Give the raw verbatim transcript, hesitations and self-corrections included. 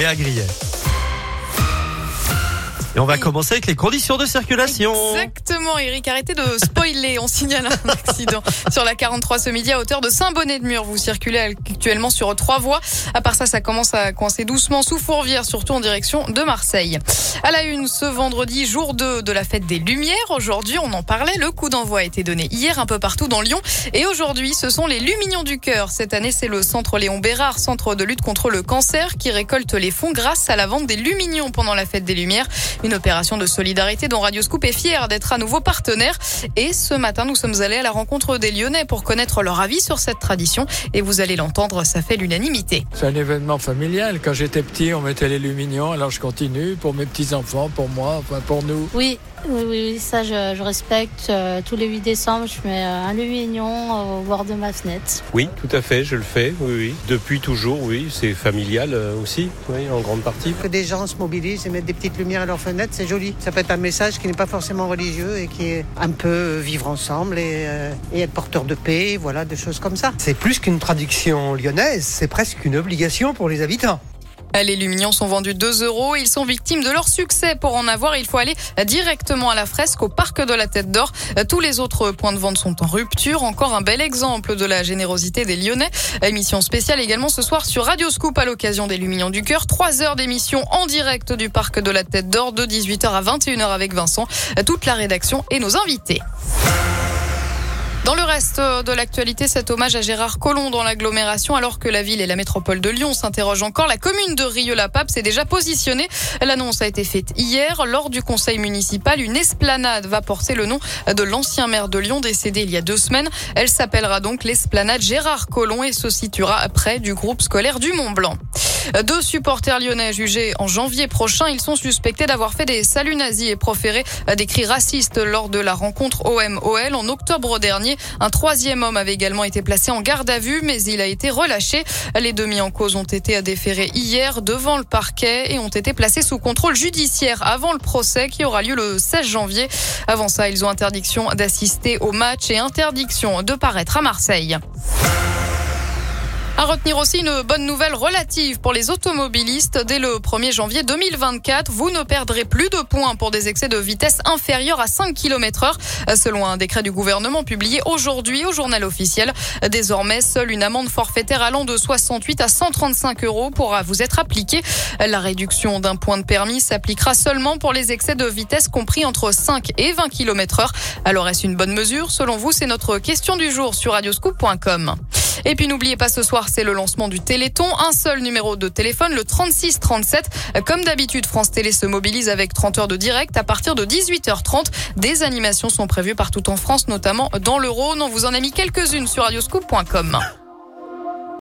Léa Grillet. Et on va commencer avec les conditions de circulation. Exactement, Eric, arrêtez de spoiler. On signale un accident sur la quarante-trois ce midi à hauteur de Saint-Bonnet-de-Mur. Vous circulez actuellement sur trois voies. À part ça, ça commence à coincer doucement sous Fourvière, surtout en direction de Marseille. À la une, ce vendredi, jour deux de la fête des Lumières. Aujourd'hui, on en parlait, le coup d'envoi a été donné hier un peu partout dans Lyon. Et aujourd'hui, ce sont les Lumignons du Cœur. Cette année, c'est le centre Léon Bérard, centre de lutte contre le cancer, qui récolte les fonds grâce à la vente des Lumignons pendant la fête des Lumières. Une opération de solidarité dont Radio Scoop est fière d'être à nouveau partenaire. Et ce matin, nous sommes allés à la rencontre des Lyonnais pour connaître leur avis sur cette tradition. Et vous allez l'entendre, ça fait l'unanimité. C'est un événement familial. Quand j'étais petit, on mettait les Lumignons. Alors je continue pour mes petits-enfants, pour moi, enfin pour nous. Oui. Oui, oui, oui, ça je, je respecte. Euh, tous les huit décembre, je mets euh, un lumignon au bord de ma fenêtre. Oui, tout à fait, je le fais, oui, oui. Depuis toujours, oui, c'est familial euh, aussi, oui, en grande partie. Que des gens se mobilisent et mettent des petites lumières à leurs fenêtres, c'est joli. Ça peut être un message qui n'est pas forcément religieux et qui est un peu vivre ensemble et, euh, et être porteur de paix, voilà, des choses comme ça. C'est plus qu'une tradition lyonnaise, c'est presque une obligation pour les habitants. Les Lumignons sont vendus deux euros. Ils sont victimes de leur succès. Pour en avoir, il faut aller directement à la fresque au parc de la Tête d'Or. Tous les autres points de vente sont en rupture. Encore un bel exemple de la générosité des Lyonnais. Émission spéciale également ce soir sur Radio Scoop à l'occasion des Lumignons du Cœur. Trois heures d'émission en direct du parc de la Tête d'Or de dix-huit heures à vingt et une heures avec Vincent. Toute la rédaction et nos invités. Dans le reste de l'actualité, cet hommage à Gérard Collomb dans l'agglomération, alors que la ville et la métropole de Lyon s'interrogent encore. La commune de Rieux-la-Pape s'est déjà positionnée. L'annonce a été faite hier. Lors du conseil municipal, une esplanade va porter le nom de l'ancien maire de Lyon décédé il y a deux semaines. Elle s'appellera donc l'esplanade Gérard Collomb et se situera près du groupe scolaire du Mont-Blanc. Deux supporters lyonnais jugés en janvier prochain. Ils sont suspectés d'avoir fait des saluts nazis et proféré des cris racistes lors de la rencontre O M O L en octobre dernier. Un troisième homme avait également été placé en garde à vue, mais il a été relâché. Les deux mis en cause ont été déférés hier devant le parquet et ont été placés sous contrôle judiciaire avant le procès qui aura lieu le seize janvier. Avant ça, ils ont interdiction d'assister au match et interdiction de paraître à Marseille. À retenir aussi une bonne nouvelle relative pour les automobilistes. Dès le premier janvier deux mille vingt-quatre, vous ne perdrez plus de points pour des excès de vitesse inférieurs à cinq kilomètres heure. Selon un décret du gouvernement publié aujourd'hui au journal officiel. Désormais, seule une amende forfaitaire allant de soixante-huit à cent trente-cinq euros pourra vous être appliquée. La réduction d'un point de permis s'appliquera seulement pour les excès de vitesse compris entre cinq et vingt kilomètres heure. Alors est-ce une bonne mesure? Selon vous, c'est notre question du jour sur radioscoop point com. Et puis n'oubliez pas, ce soir, c'est le lancement du Téléthon. Un seul numéro de téléphone, le trente-six trente-sept. Comme d'habitude, France Télé se mobilise avec trente heures de direct à partir de dix-huit heures trente. Des animations sont prévues partout en France, notamment dans le Rhône. On vous en a mis quelques-unes sur radioscoop point com.